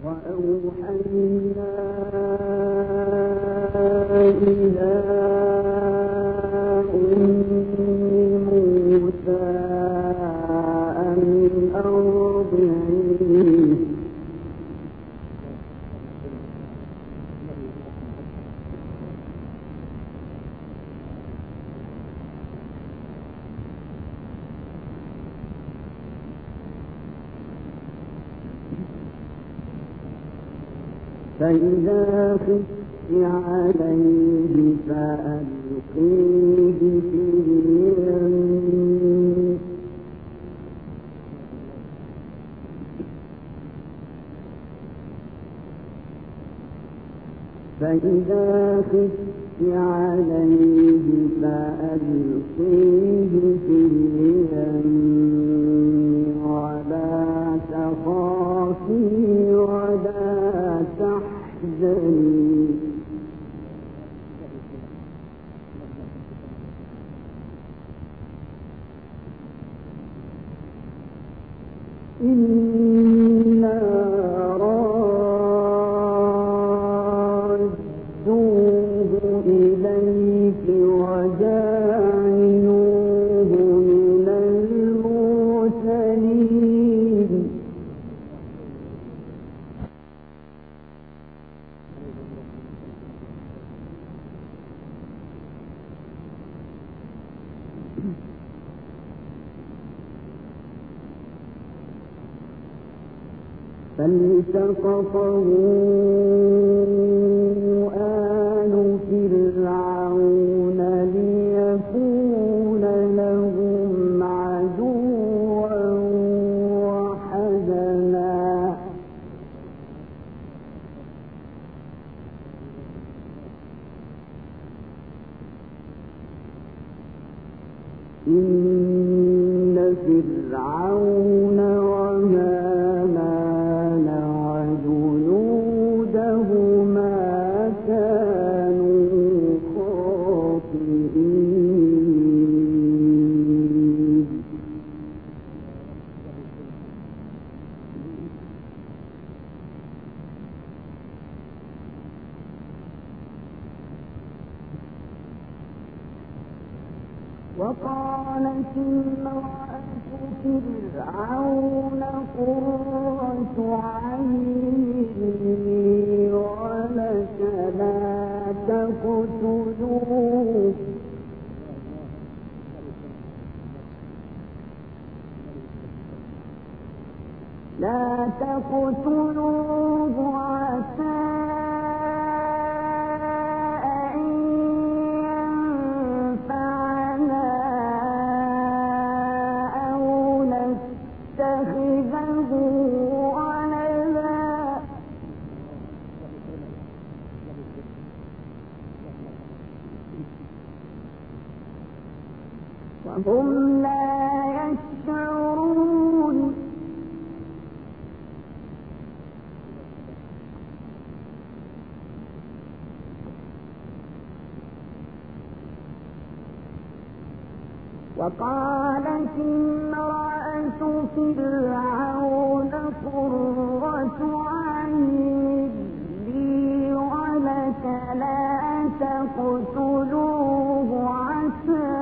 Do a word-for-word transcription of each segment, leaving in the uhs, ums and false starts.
وأوحينا إلى أم موسى أن أرضعيه فإذا خفت عليه فألقيه في اليم فإذا خفت عليه فألقيه في اليم ولا تخافي ولا تحزني إنا رادوه إليك وجاعلوه من المرسلين فالتقطه آل فرعون ليكون لهم عدوا وحزنا إن فرعون وهامان وجنودهما كانوا خاطئين وقالت امرأة فرعون قرة عين لي ولك لا تقتلوه لا تقتلوه عسى وهم لا يشعرون وقالت امرأة فرعون قرة عين لي ولك لا تقتلوه عسى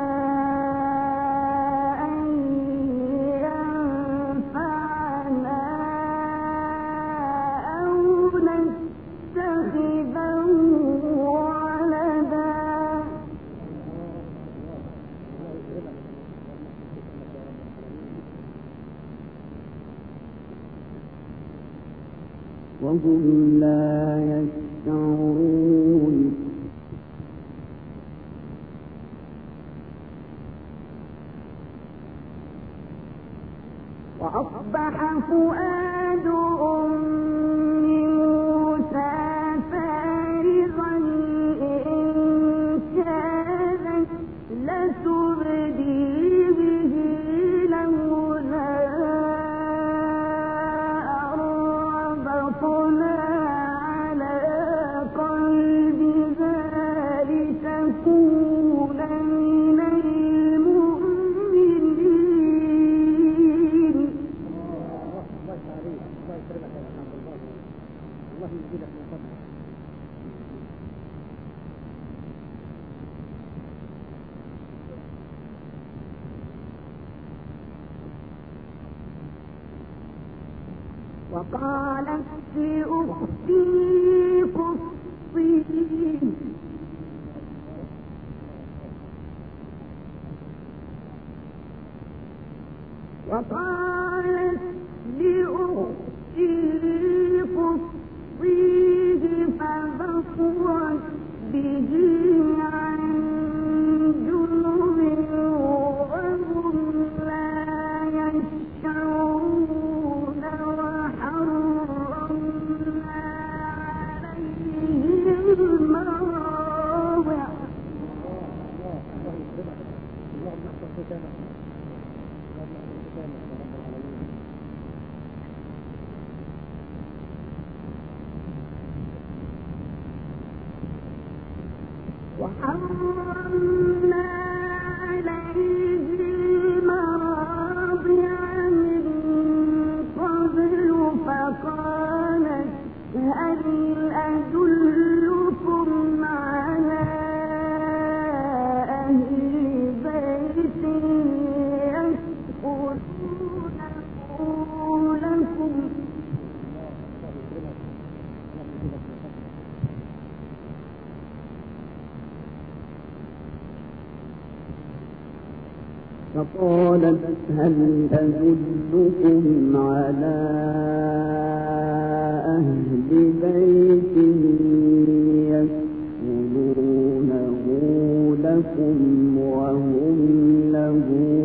وهم لا يشعرون وأصبح فؤاد أم موسى فارغا إن كانت لتبدي به لولا أربطنا على قلبها لتكون من المؤمنين وقالت لأختي قصيه وقالت لأختي قصيه فبصرت به عن جنب وهم لا يشعرون وحرمنا عليه المراضع وحرمنا عليه المراضع من قبل فقالت هل أدلكم على أهل بيت يسكنونه لكم فقالت هل أدلكم على أهل بيت يسكنونه لكم وهم له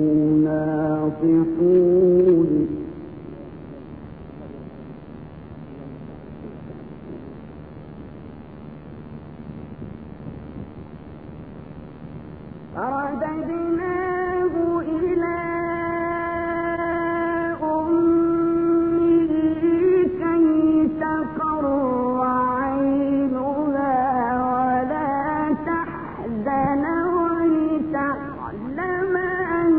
ناصحون فرددناه إلى أمه كي تقر عينها ولا تحزن ولتعلم أن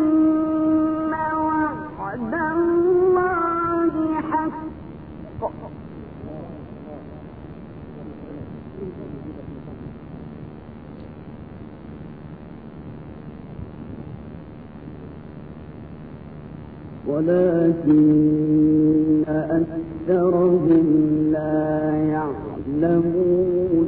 وعد الله حق ولكن أكثرهم لا يعلمون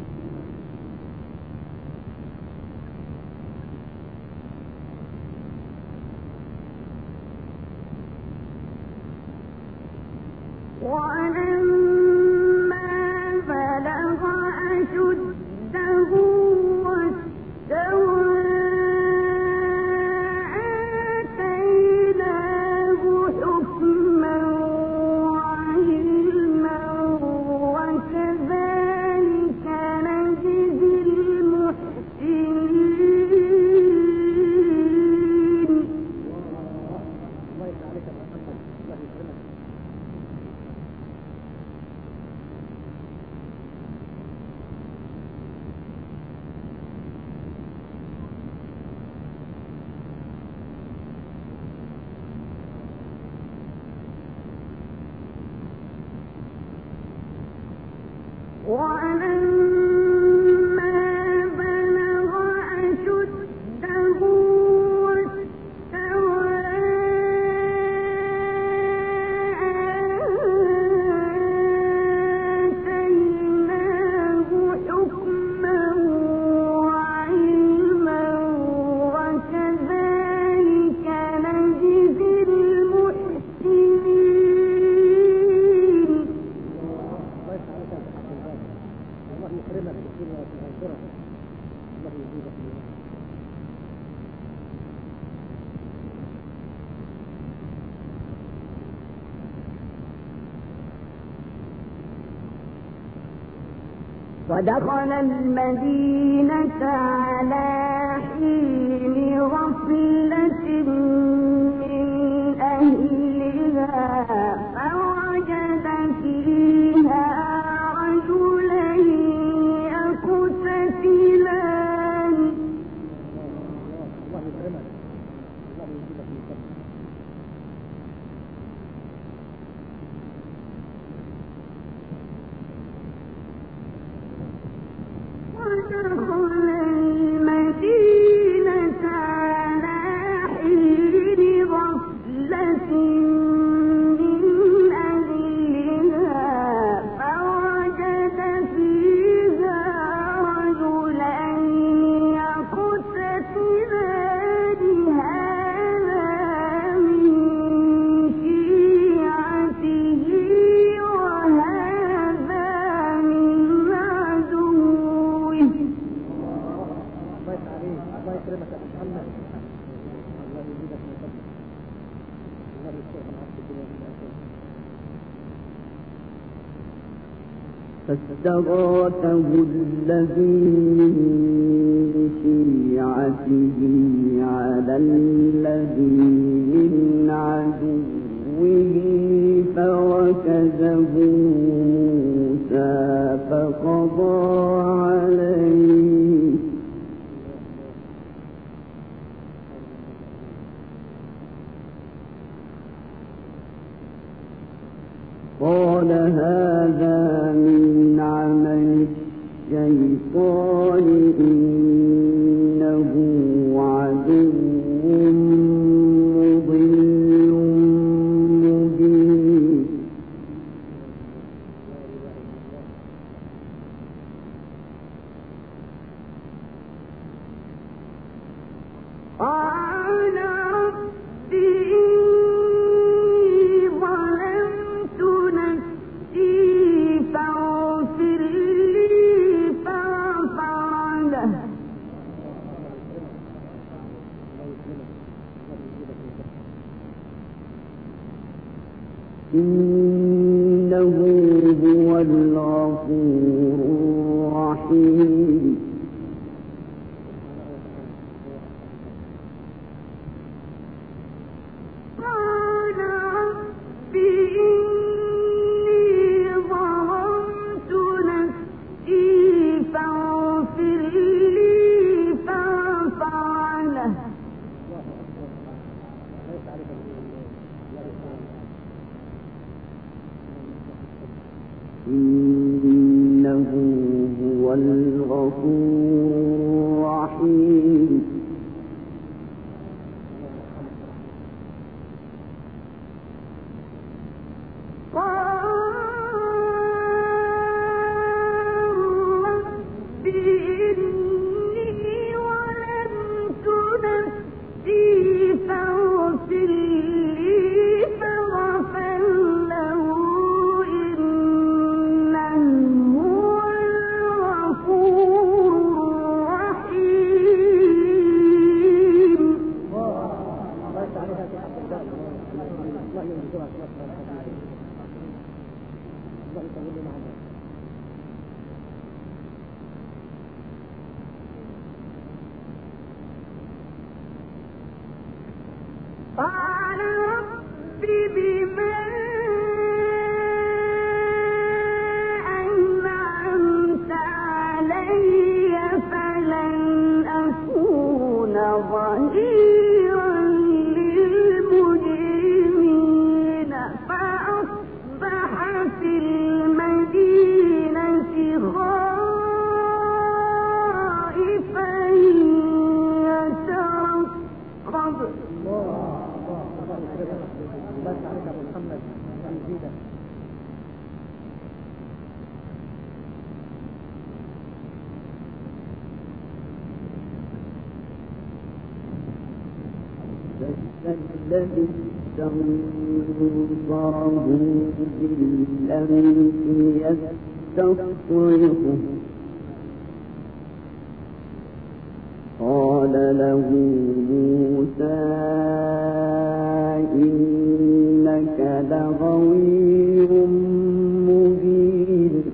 ولما بلغ أشده واستوى ولما بلغ أشده واستوى آتيناه حكما وعلما وكذلك نجزي المحسنين. ودخل المدينة على حين غفلة من أهلها فوجد فيها رجلين يقتتلان فاستغاثه الذي من شيعته على الذي من عدوه فوكزه موسى فقضى عليه قال هذا من عمل الشيطان إنه عدو مضل مبين قال ربي إنه هو الغفور الرحيم قال رب إني ظلمت نفسي فاغفر لي فغفر له إنه هو الغفور الرحيم رب إني ظلمت نفسي فاغفر لي فغفر له قال رب بما أنعمت علي فلن أكون ظهيرا للمجرمين فأصبح في المدينة خائفا يترقب بس عليك أبو محمد يزيدك الذي استنصره بالأمس يستصرخه قال له موسى إنك لغوي مبين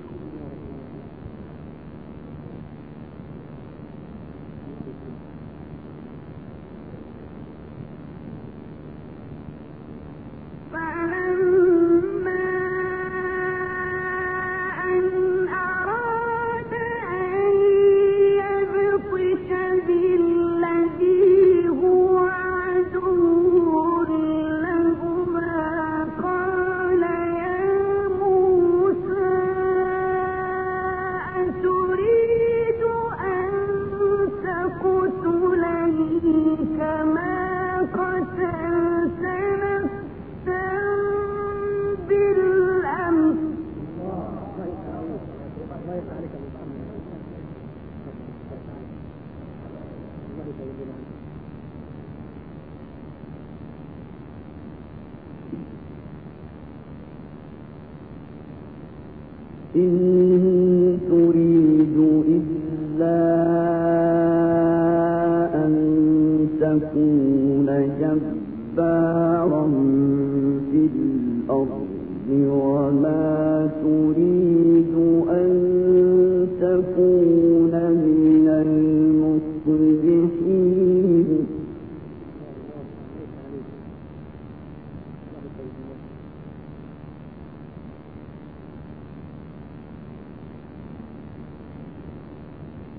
إن تريد إلا أن تكون جبارا في الأرض وما تريد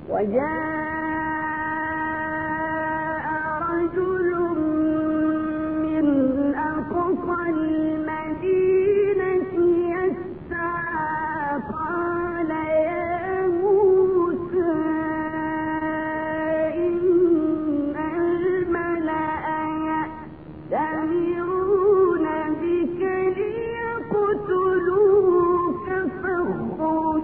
وجاء رجل من أقصى المدينة يسعى قال يا موسى إن الملأ يأتمرون بك ليقتلوك فاخرج.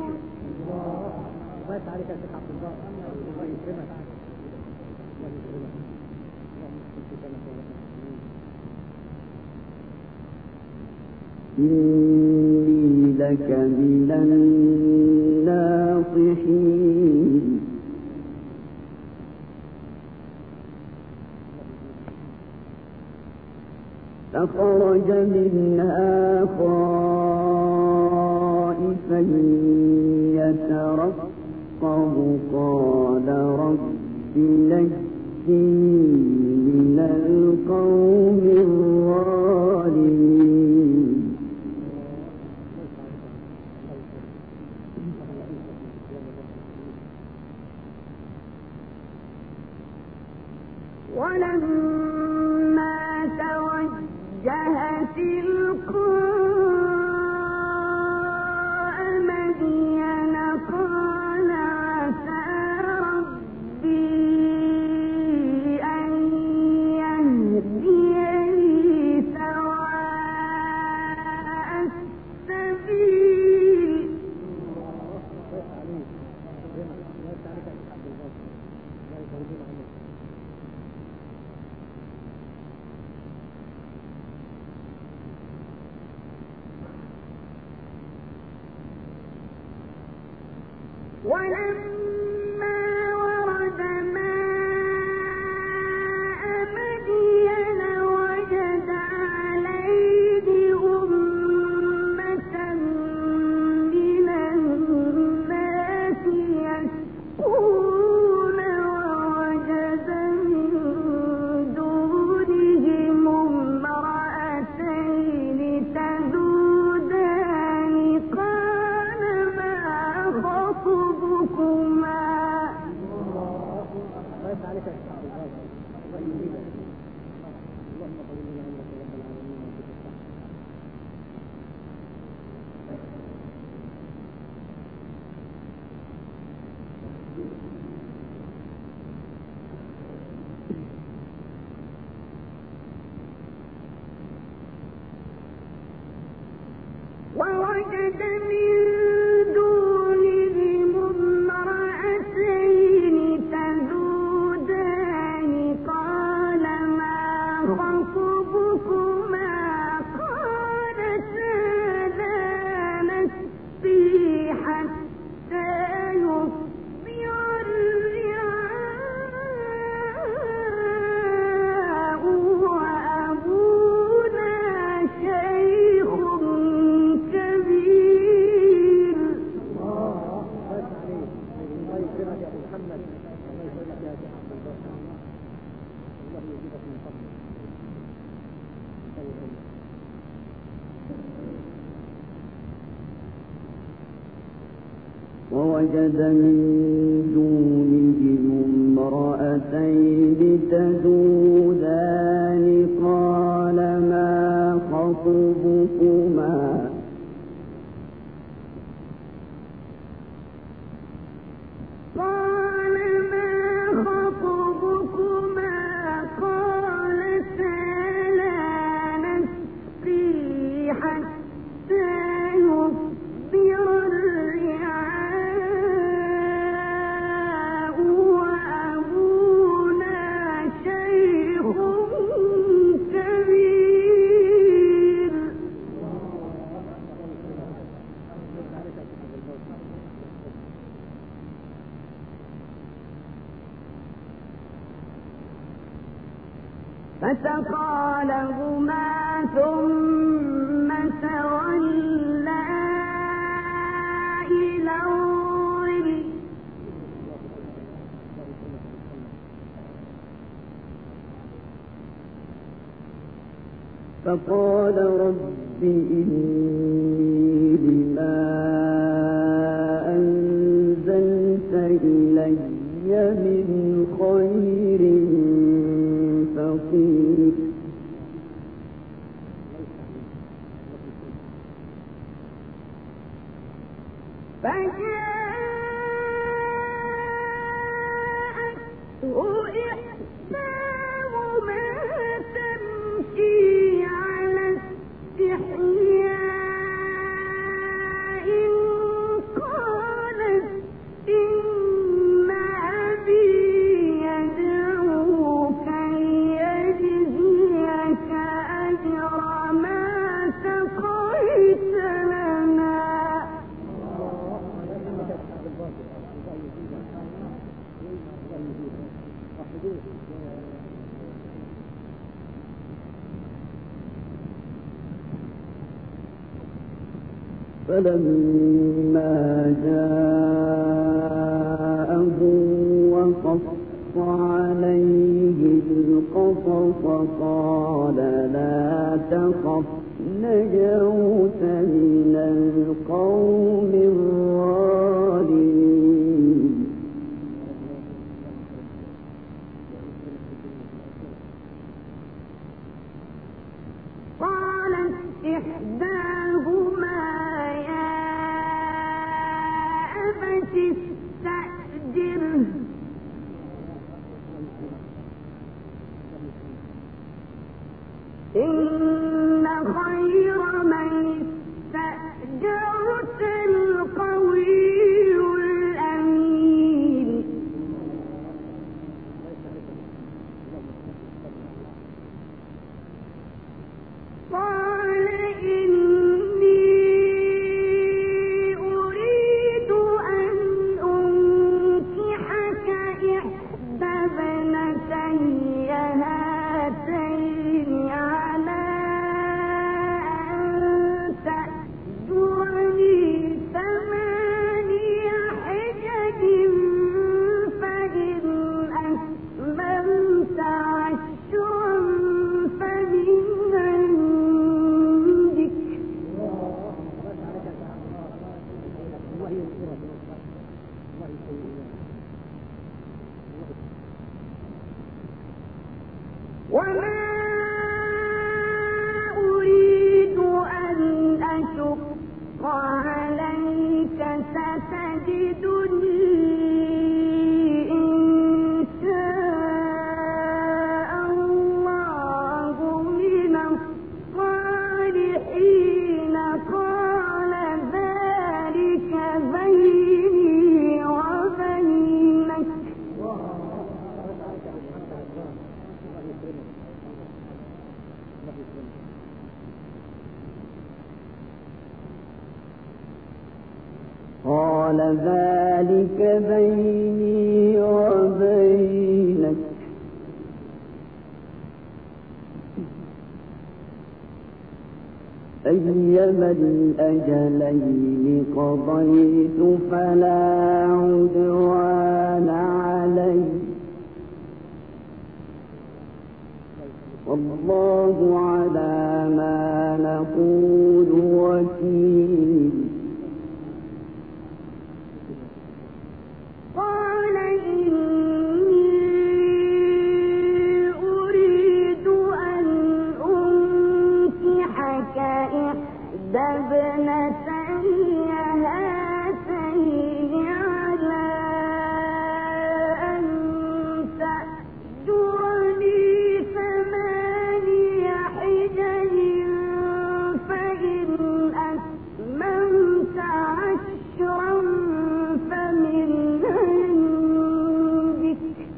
إني لك من الناصحين. فخرج منها خائفا يترقب قال رب نجني من القوم الظالمين. ولما توجه تلقاء مدين قال عسى ربي أن يهديني سواء السبيل. ولما ورد ماء مدين وجد عليه أمة من الناس يسقون ووجد من دونهم امرأتين تذودان قال ما خطبكما. ووجد من دونهم امرأتين تذودان قال ما خطبكما قالتا لا نسقي حتى يصدر الرعاء وأبونا شيخ كبير. ووجد من دونهم امرأتين تذودان قال ما خطبكما قال ما خطبكما قالتا لا نسقي حتى يصدر الرعاء وأبونا شيخ كبير. فسقى لهما ثم تولى إلى الظل. فقال رب إني لما أنزلت إلي فلما جاءه وقص عليه القصص قال لا تخف نجوت من القوم الظالمين. قالت إحداهما استأجره إن خير من استأجرت القوي الأمين. قال إني أريد أن أنكحك إحدى ابنتي هاتين على أن تأجرني ثماني حجج فإن أتممت عشرا فمن عندك وما أريد أن أشق عليك ستجدني إن شاء الله من الصالحين. قال ذلك بيني وبينك قال ذلك بيني وبينك أيما الأجلين قضيت فلا عدوان علي والله على ما نقول وكيل. قال إني أريد أن أنكحك إحدى ابنتي هاتين على أن تأجرني ثماني حجج فإن أتممت عشرا فمن عندك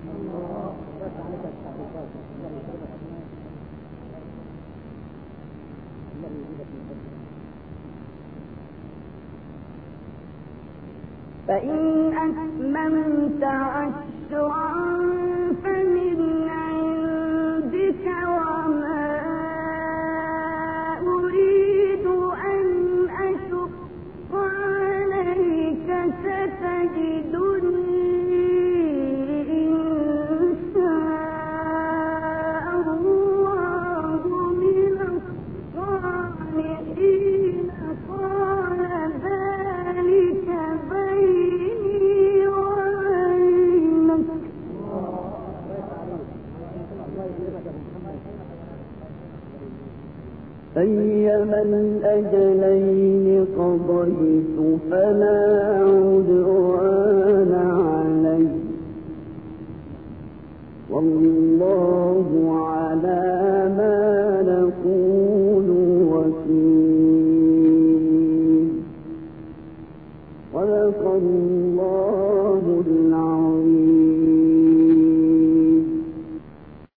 فإن أتممت عشرا فمن عندك وما أريد أن أشق عليك ستجدني إن شاء الله من الصالحين. قال ذلك بيني وبينك أيما الأجلين قضيت فلا عدوان